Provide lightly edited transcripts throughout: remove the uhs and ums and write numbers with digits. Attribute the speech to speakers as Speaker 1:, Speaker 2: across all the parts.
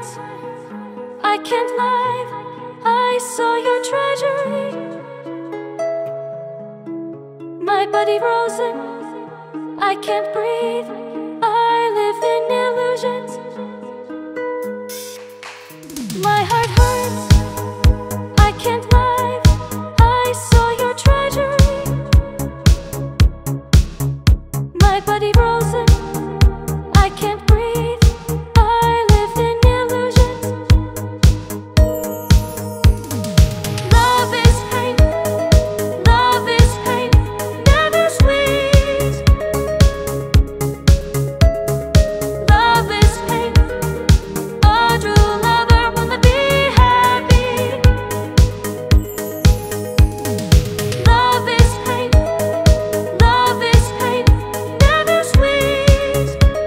Speaker 1: hurts, I can't lie. I saw your treasury. My body frozen, I can't breathe. I live in illusions. My heart hurts, I can't lie. I saw your treasury. My body frozen, I can't breathe. I live in illusions. Love is pain, love is pain, never sweet. Love is pain, a true lover wanna be happy. Love is pain, never sweet.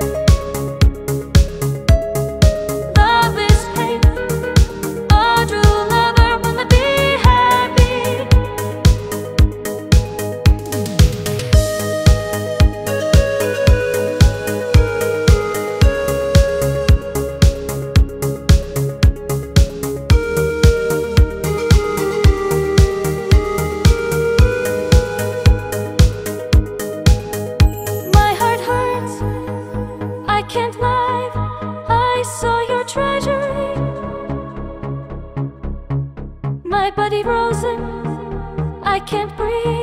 Speaker 1: Love is pain, a true lover wanna be happy. My heart hurts, I can't lie. I saw your treasury. My body frozen, I can't breathe.